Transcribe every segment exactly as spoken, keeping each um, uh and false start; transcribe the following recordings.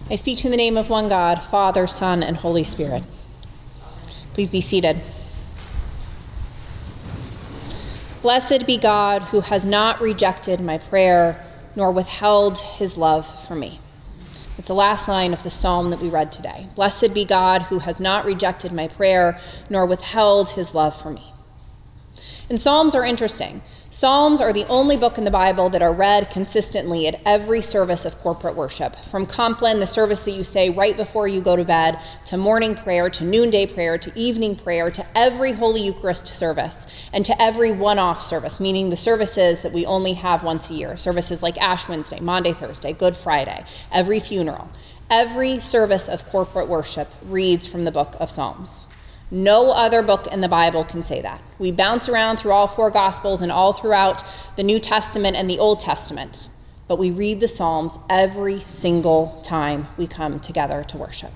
I speak to you in the name of one God, Father, Son, and Holy Spirit. Please be seated. Blessed be God who has not rejected my prayer, nor withheld his love for me. It's the last line of the psalm that we read today. Blessed be God who has not rejected my prayer, nor withheld his love for me. And Psalms are interesting. Psalms are the only book in the Bible that are read consistently at every service of corporate worship. From Compline, the service that you say right before you go to bed, to morning prayer, to noonday prayer, to evening prayer, to every Holy Eucharist service, and to every one-off service, meaning the services that we only have once a year, services like Ash Wednesday, Maundy Thursday, Good Friday, every funeral. Every service of corporate worship reads from the book of Psalms. No other book in the Bible can say that. We bounce around through all four Gospels and all throughout the New Testament and the Old Testament, but we read the Psalms every single time we come together to worship.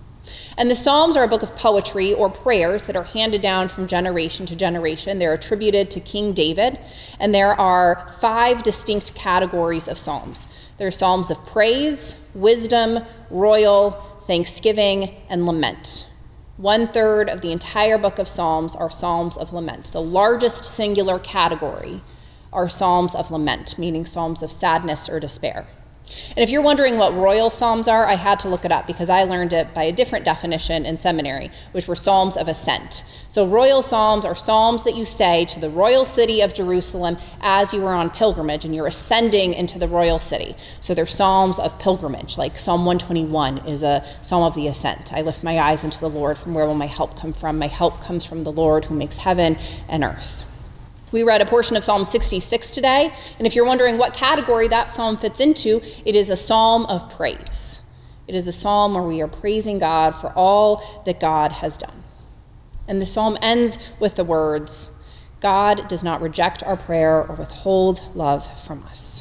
And the Psalms are a book of poetry or prayers that are handed down from generation to generation. They're attributed to King David, and there are five distinct categories of Psalms. There are Psalms of praise, wisdom, royal, thanksgiving, and lament. One third of the entire book of Psalms are Psalms of lament. The largest singular category are Psalms of lament, meaning Psalms of sadness or despair. And if you're wondering what royal psalms are, I had to look it up because I learned it by a different definition in seminary, which were psalms of ascent. So royal psalms are psalms that you say to the royal city of Jerusalem as you are on pilgrimage and you're ascending into the royal city. So they're psalms of pilgrimage, like Psalm one twenty-one is a psalm of the ascent. I lift my eyes unto the Lord, from where will my help come from? My help comes from the Lord who makes heaven and earth. We read a portion of Psalm sixty-six today, and if you're wondering what category that psalm fits into, it is a psalm of praise. It is a psalm where we are praising God for all that God has done. And the psalm ends with the words, God does not reject our prayer or withhold love from us.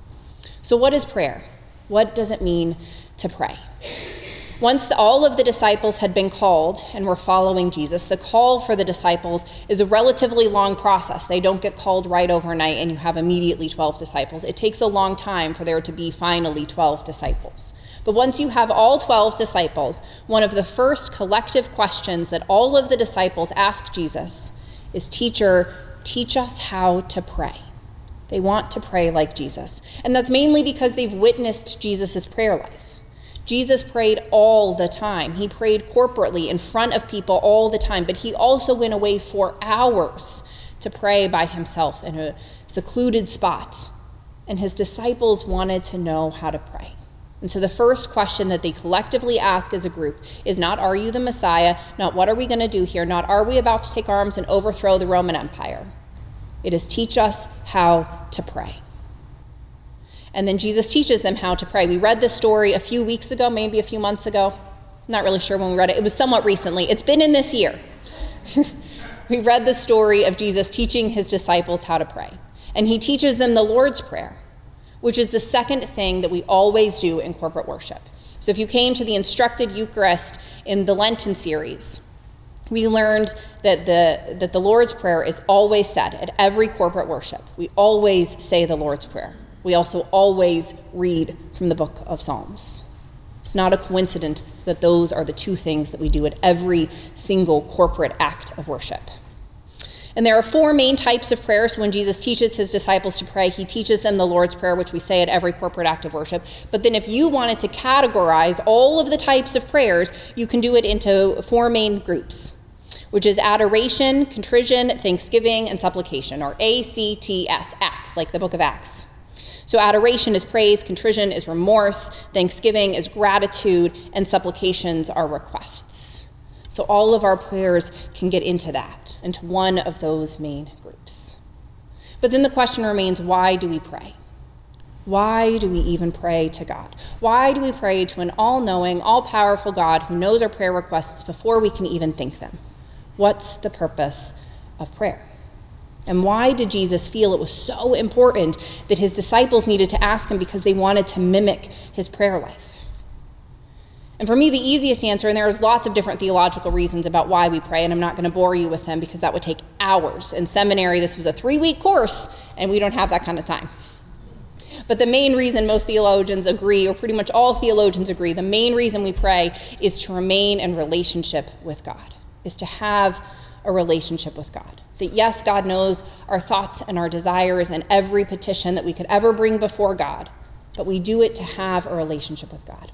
So what is prayer? What does it mean to pray? Once the, all of the disciples had been called and were following Jesus, the call for the disciples is a relatively long process. They don't get called right overnight and you have immediately twelve disciples. It takes a long time for there to be finally twelve disciples. But once you have all twelve disciples, one of the first collective questions that all of the disciples ask Jesus is, Teacher, teach us how to pray. They want to pray like Jesus. And that's mainly because they've witnessed Jesus' prayer life. Jesus prayed all the time. He prayed corporately in front of people all the time, but he also went away for hours to pray by himself in a secluded spot. And his disciples wanted to know how to pray. And so the first question that they collectively ask as a group is not, are you the Messiah? Not, what are we going to do here? Not, are we about to take arms and overthrow the Roman Empire? It is, teach us how to pray. And then Jesus teaches them how to pray. We read this story a few weeks ago, maybe a few months ago. I'm not really sure when we read it. It was somewhat recently. It's been in this year. We read the story of Jesus teaching his disciples how to pray. And he teaches them the Lord's Prayer, which is the second thing that we always do in corporate worship. So if you came to the Instructed Eucharist in the Lenten series, we learned that the, that the Lord's Prayer is always said at every corporate worship. We always say the Lord's Prayer. We also always read from the book of Psalms. It's not a coincidence that those are the two things that we do at every single corporate act of worship. And there are four main types of prayer. So when Jesus teaches his disciples to pray, he teaches them the Lord's Prayer, which we say at every corporate act of worship. But then if you wanted to categorize all of the types of prayers, you can do it into four main groups, which is adoration, contrition, thanksgiving, and supplication, or A C T S, Acts, like the book of Acts. So adoration is praise, contrition is remorse, thanksgiving is gratitude, and supplications are requests. So all of our prayers can get into that, into one of those main groups. But then the question remains, why do we pray? Why do we even pray to God? Why do we pray to an all-knowing, all-powerful God who knows our prayer requests before we can even think them? What's the purpose of prayer? And why did Jesus feel it was so important that his disciples needed to ask him, because they wanted to mimic his prayer life? And for me, the easiest answer, and there's lots of different theological reasons about why we pray, and I'm not going to bore you with them because that would take hours. In seminary, this was a three-week course, and we don't have that kind of time. But the main reason most theologians agree, or pretty much all theologians agree, the main reason we pray is to remain in relationship with God, is to have a relationship with God. That yes, God knows our thoughts and our desires and every petition that we could ever bring before God, but we do it to have a relationship with God.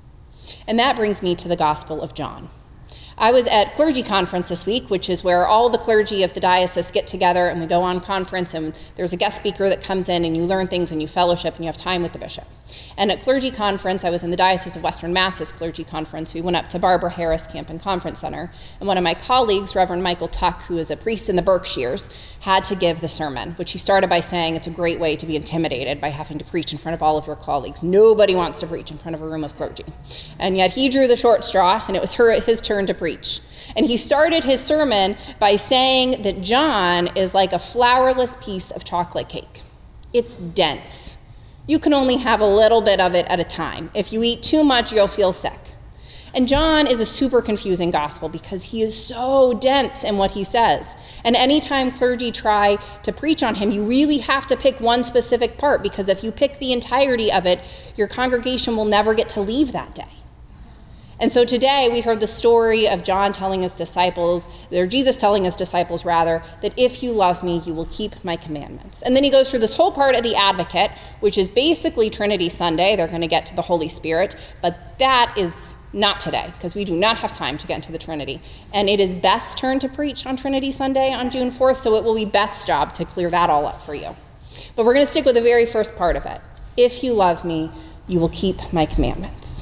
And that brings me to the Gospel of John. I was at clergy conference this week, which is where all the clergy of the diocese get together and we go on conference, and there's a guest speaker that comes in and you learn things and you fellowship and you have time with the bishop. And at clergy conference, I was in the Diocese of Western Mass's clergy conference. We went up to Barbara Harris Camp and Conference Center, and one of my colleagues, Reverend Michael Tuck, who is a priest in the Berkshires, had to give the sermon, which he started by saying it's a great way to be intimidated by having to preach in front of all of your colleagues. Nobody wants to preach in front of a room of clergy. And yet he drew the short straw, and it was her, his turn to preach. And he started his sermon by saying that John is like a flourless piece of chocolate cake. It's dense. You can only have a little bit of it at a time. If you eat too much, you'll feel sick. And John is a super confusing gospel because he is so dense in what he says. And anytime clergy try to preach on him, you really have to pick one specific part, because if you pick the entirety of it, your congregation will never get to leave that day. And so today we heard the story of John telling his disciples, or Jesus telling his disciples rather, that if you love me, you will keep my commandments. And then he goes through this whole part of the Advocate, which is basically Trinity Sunday. They're going to get to the Holy Spirit, but that is not today, because we do not have time to get into the Trinity. And it is Beth's turn to preach on Trinity Sunday on June fourth, so it will be Beth's job to clear that all up for you. But we're going to stick with the very first part of it. If you love me, you will keep my commandments.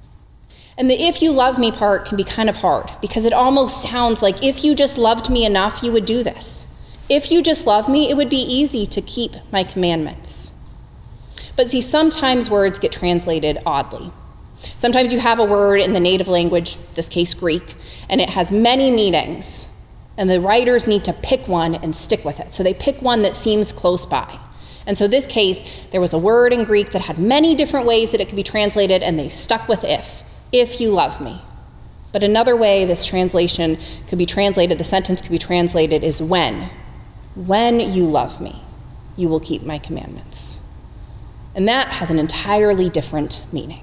And the if you love me part can be kind of hard, because it almost sounds like if you just loved me enough, you would do this. If you just love me, it would be easy to keep my commandments. But see, sometimes words get translated oddly. Sometimes you have a word in the native language, this case Greek, and it has many meanings, and the writers need to pick one and stick with it. So they pick one that seems close by. And so this case, there was a word in Greek that had many different ways that it could be translated, and they stuck with if. If you love me. But another way this translation could be translated, the sentence could be translated, is when. When you love me, you will keep my commandments. And that has an entirely different meaning.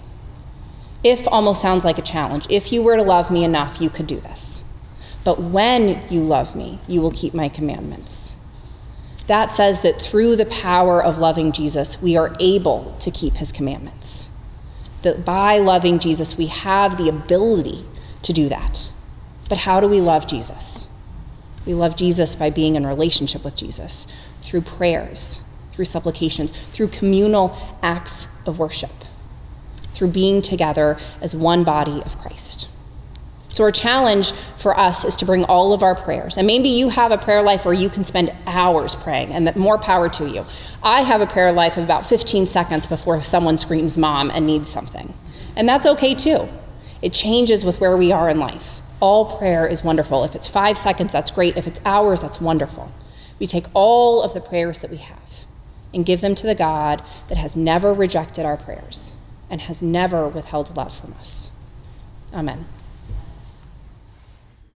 If almost sounds like a challenge. If you were to love me enough, you could do this. But when you love me, you will keep my commandments. That says that through the power of loving Jesus, we are able to keep his commandments. That by loving Jesus, we have the ability to do that. But how do we love Jesus? We love Jesus by being in relationship with Jesus, through prayers, through supplications, through communal acts of worship, through being together as one body of Christ. So our challenge for us is to bring all of our prayers. And maybe you have a prayer life where you can spend hours praying, and that more power to you. I have a prayer life of about fifteen seconds before someone screams mom and needs something. And that's okay too. It changes with where we are in life. All prayer is wonderful. If it's five seconds, that's great. If it's hours, that's wonderful. We take all of the prayers that we have and give them to the God that has never rejected our prayers and has never withheld love from us. Amen.